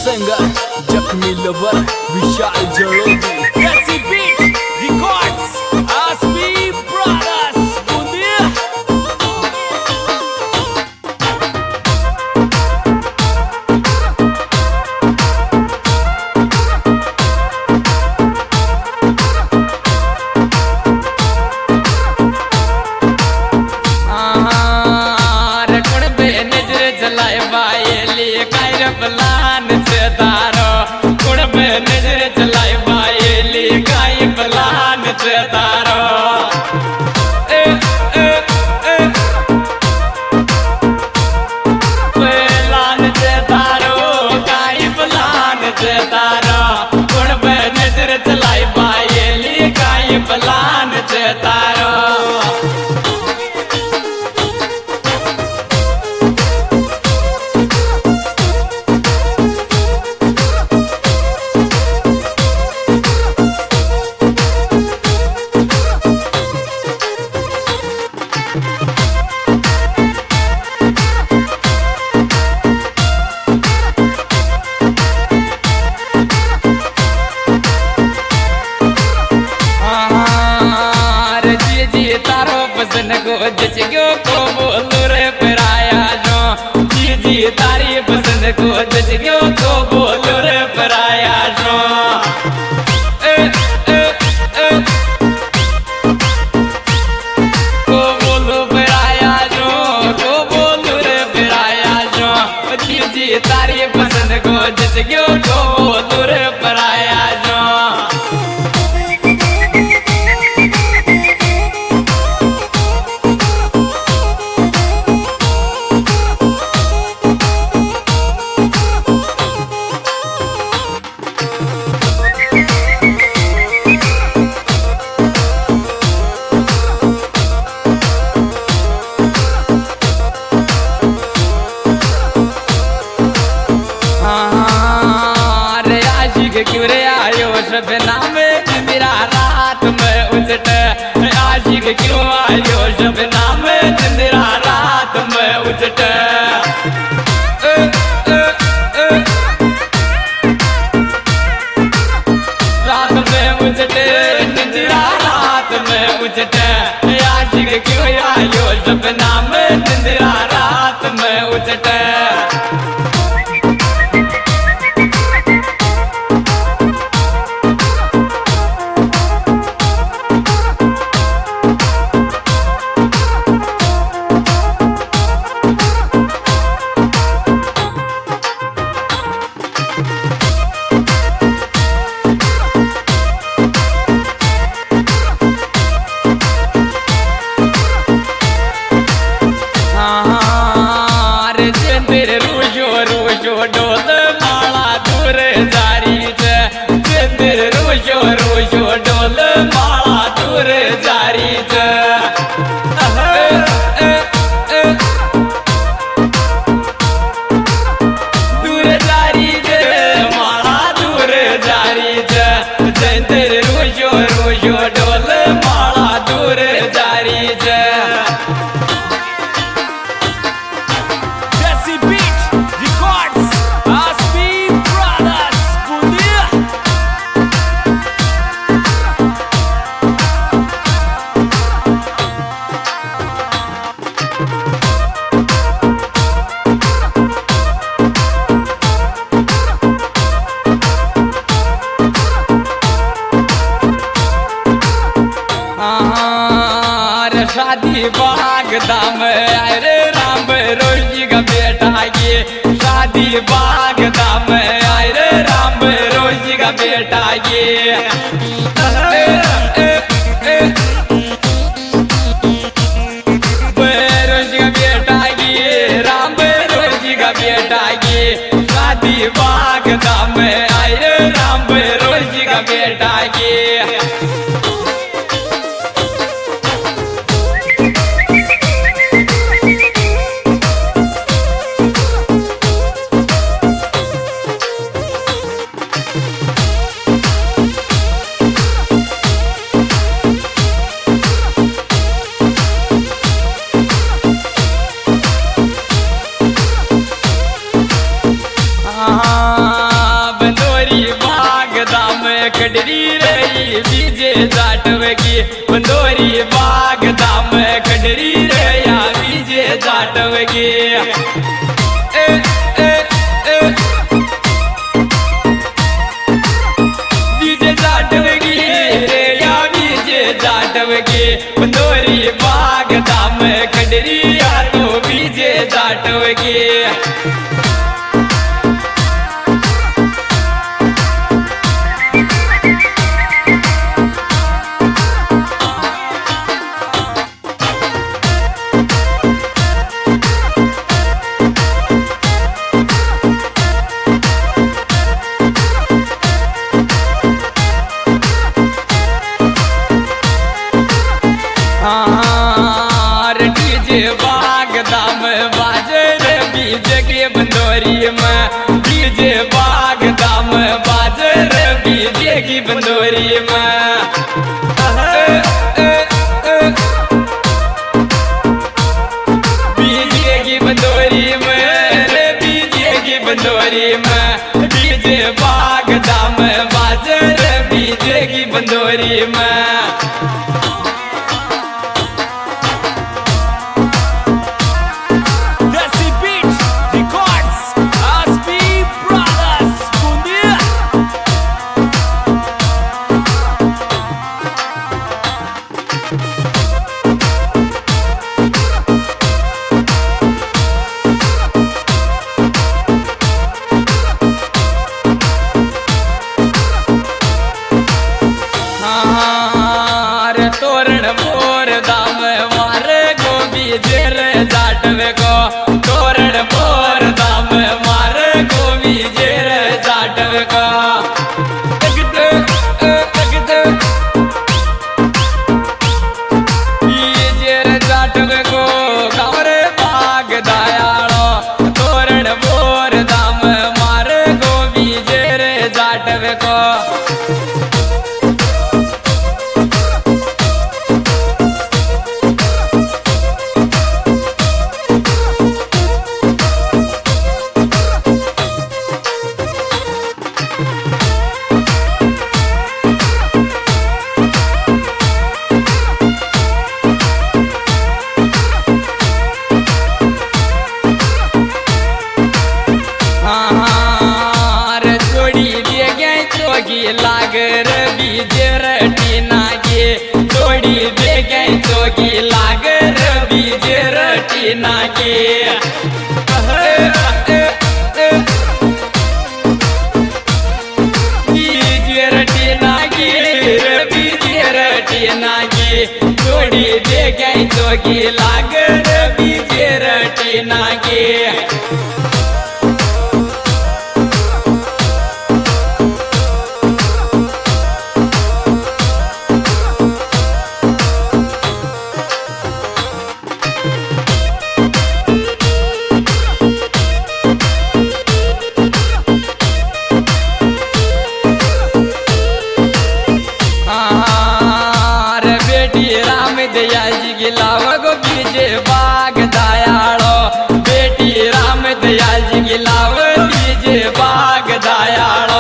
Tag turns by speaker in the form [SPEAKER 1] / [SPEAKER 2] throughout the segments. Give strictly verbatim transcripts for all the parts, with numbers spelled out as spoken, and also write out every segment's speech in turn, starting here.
[SPEAKER 1] Singer जख्मी lover Vishal जलोगी कैसी बीट रिकॉर्ड्स आसमी ब्रदर्स बूंदिया।
[SPEAKER 2] बलान से तारो कुड़ में नजर चलाई बायली गाय बलान से तारो ए ए ए बलान से तारो गाय बलान से तारो कुड़ में नजर चलाई बायली गाय बलान से तारो। जच गयो को बोलू रे पराया जो जी जी तारी पसंद को जच गयो को बोलू रे पराया जो ए ए ए को बोलू पराया जो को बोलू रे पराया जो जी जी तारी पसंद को जच गयो को बोलू रे पराया जो। क्यों रे आयो सब नाम मेरा रात में उजट आशिक क्यों आयो सब नाम मेरा रात में उजट ए, ए, ए, रात में उजट निंद्रा रात में उजट आशिक क्यों आयो सब नाम निंद्रा रात में उजट। डोल माला दूर जारी रोशो रोशो डोल माला दूर जारी दूर जारी माला दूर जारी जंतर रोशो रोशो डोल माला दूर जारी शादी बाग दाम अरे राम रोजी का बेटा ये शादी बाग दाम अरे राम रोजी का बेटा ये ए, ए, ए, रोजी का बेटा ये राम रोजी का बेटा ये शादी बाग दाम अरे राम रोजी का बेटा ये। हाँ खडरी रही बीजे जाटवगी बंदोरी बाग दाम खडरी रया बीजे जाटवगी ए ए ए बीजे जाटवगी रया बीजे जाटवगी बंदोरी बाग दाम खडरी या तो बीजे जाटवगी बाग दाम बाजर बीजे के बंदोरी में बीजे बाग दाम बाजर बीजे की बंदोरी में बीजे की बंदोरी में रे बीजे की बंदोरी में बीजे बाग दाम बाजर बीजे की बंदोरी में तोरण बोर दाम मारे गोबी जेर जाटवे को तोरण बोर दाम मारे गोबी जेर जाटवे को जेर जाटवे को कावरे बाग दायालो तोरण बोर दाम मारे गोबी जेर जाटवे को लागर बीजे रटीना के थोड़ी दे गई तो लागर बीजे रटीना के बीजे रटीना के बीजे रटीना के थोड़ी दे गई तो लागर बीजे रटीना के बीजे बाग दायालो बेटी राम दयाल जी की लाव बीजे बाग दायालो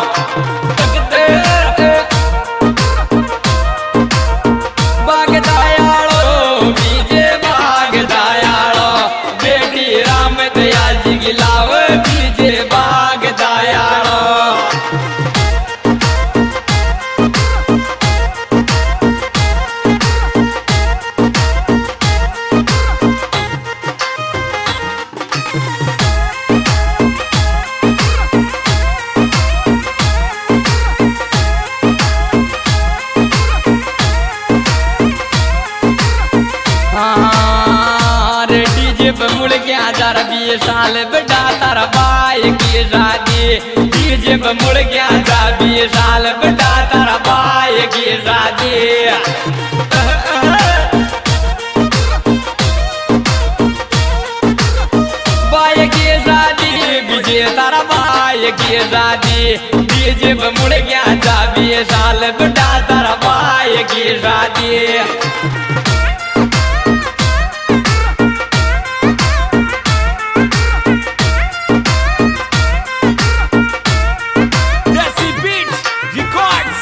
[SPEAKER 2] बाग दायालो बीजे बाग दायालो बेटी राम दयाल जी की लाव बीजे बाग दायालो मुड़ गया तारा बीस साल बेटा तारा बाई की शादी डीजे पे मुड़ गया तारा बीस साल बेटा तारा बाई की शादी बाई की शादी बीजे तारा बाई की शादी डीजे पे मुड़ गया तारा बीस साल बेटा तारा बाई की शादी
[SPEAKER 1] Records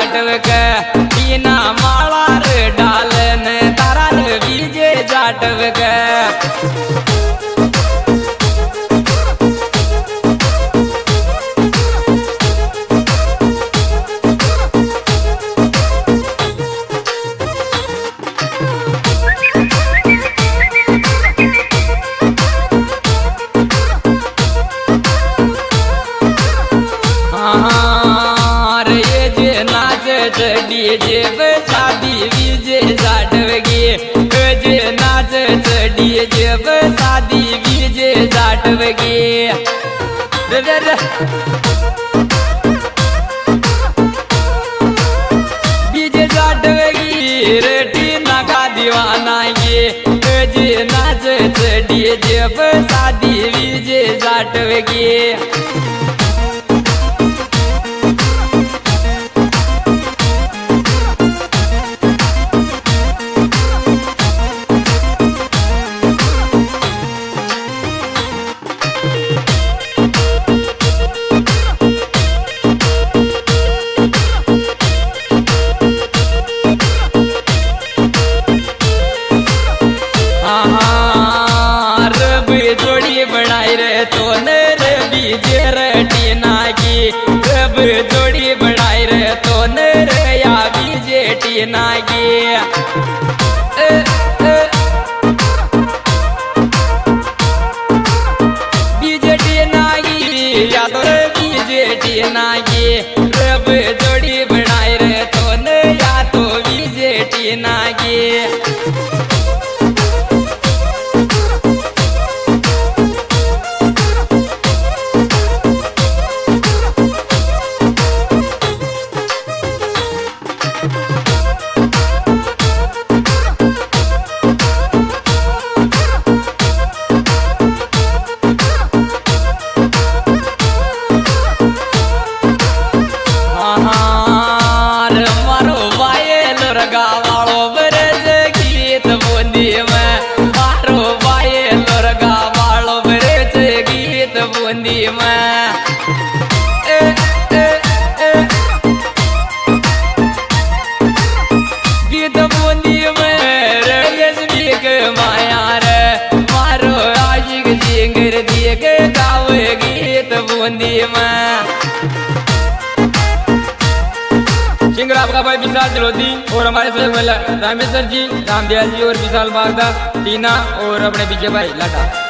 [SPEAKER 2] जाटव के टीना माला रे डालन तारा रे बीजे जाटव के डीजे पे शादी बीजे जाटवगी जे नाच डीजे पे शादी बीजे जाटवगी बीजे जाटवगी रेटी नागा दीवाना ये जे नाच डीजे पे शादी बीजे जाटवगी जोड़ी बनाई रे तो नरे या बीजे टीनागी बीजे टीनागी या तो रे बीजे टीनागी रब जोड़ी बनाई रे तो न या तो बीजे टीनागी गीत बूंदी में रंगस भी के माया रे मारो आशिक जिंगर दिए के गावे गीत बूंदी में सिंगर आपका भाई विशाल जलोधी और हमारे सहयोग में रामेश्वर जी, रामदयाल जी और विशाल बागदा, टीना और अपने पीछे भाई लाटा।